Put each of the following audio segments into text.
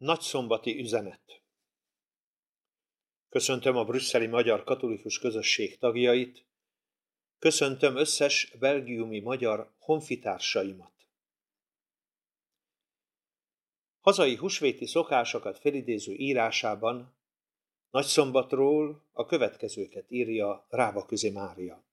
Nagyszombati üzenet. Köszöntöm a brüsszeli magyar katolikus közösség tagjait, köszöntöm összes belgiumi magyar honfitársaimat. Hazai húsvéti szokásokat felidéző írásában Nagyszombatról a következőket írja Rábaközi Mária.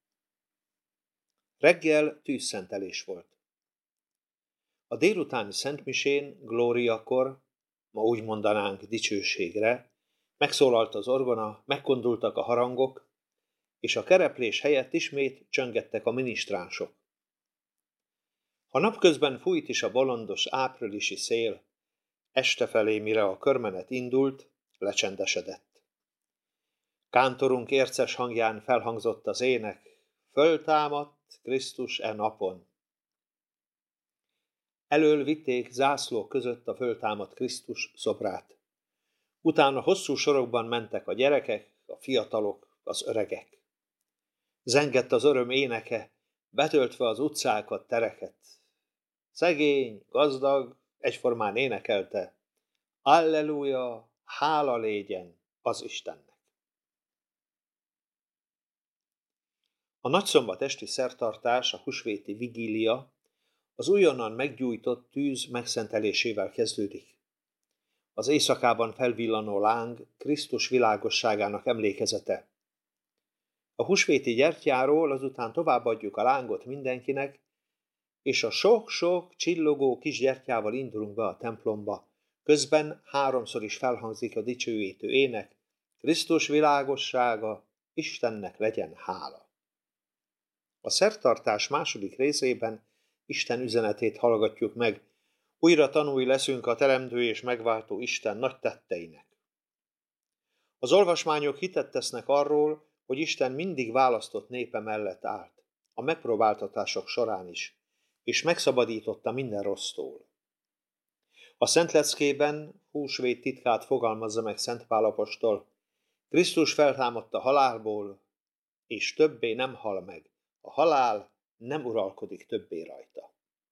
Reggel tűzszentelés volt. A délutáni szentmisén, glóriakor, ma úgy mondanánk dicsőségre, megszólalt az orgona, megkondultak a harangok, és a kereplés helyett ismét csöngettek a minisztránsok. Ha napközben fújt is a bolondos áprilisi szél, este felé, mire a körmenet indult, lecsendesedett. Kántorunk érces hangján felhangzott az ének: föltámadt Krisztus e napon. Elől vitték zászlók között a föltámadt Krisztus szobrát. Utána hosszú sorokban mentek a gyerekek, a fiatalok, az öregek. Zengett az öröm éneke, betöltve az utcákat, tereket. Szegény, gazdag, egyformán énekelte: Alleluja, hála légyen az Istennek. A nagyszombat esti szertartás, a húsvéti vigília az újonnan meggyújtott tűz megszentelésével kezdődik. Az éjszakában felvillanó láng Krisztus világosságának emlékezete. A húsvéti gyertyáról azután továbbadjuk a lángot mindenkinek, és a sok-sok csillogó kis gyertyával indulunk be a templomba. Közben háromszor is felhangzik a dicsőítő ének: Krisztus világossága, Istennek legyen hála. A szertartás második részében Isten üzenetét hallgatjuk meg. Újra tanúi leszünk a teremtő és megváltó Isten nagy tetteinek. Az olvasmányok hitet tesznek arról, hogy Isten mindig választott népe mellett állt, a megpróbáltatások során is, és megszabadította minden rossztól. A Szentleckében húsvét titkát fogalmazza meg Szent Pál apostol: Krisztus feltámadt a halálból, és többé nem hal meg. A halál nem uralkodik többé rajta.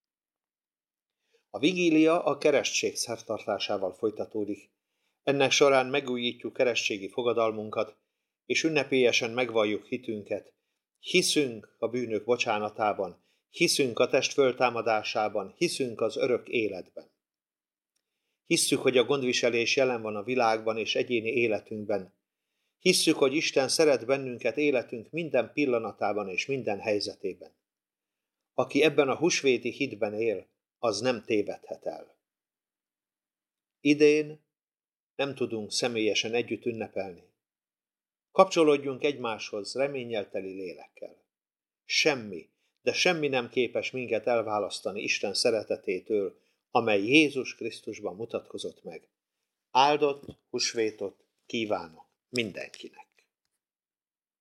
A vigília a keresztség szertartásával folytatódik. Ennek során megújítjuk keresztségi fogadalmunkat, és ünnepélyesen megvalljuk hitünket. Hiszünk a bűnök bocsánatában, hiszünk a test föltámadásában, hiszünk az örök életben. Hisszük, hogy a gondviselés jelen van a világban és egyéni életünkben. Hisszük, hogy Isten szeret bennünket életünk minden pillanatában és minden helyzetében. Aki ebben a húsvéti hitben él, az nem tévedhet el. Idén nem tudunk személyesen együtt ünnepelni. Kapcsolódjunk egymáshoz reménnyel teli lélekkel. Semmi, de semmi nem képes minket elválasztani Isten szeretetétől, amely Jézus Krisztusban mutatkozott meg. Áldott húsvétot kívánok mindenkinek!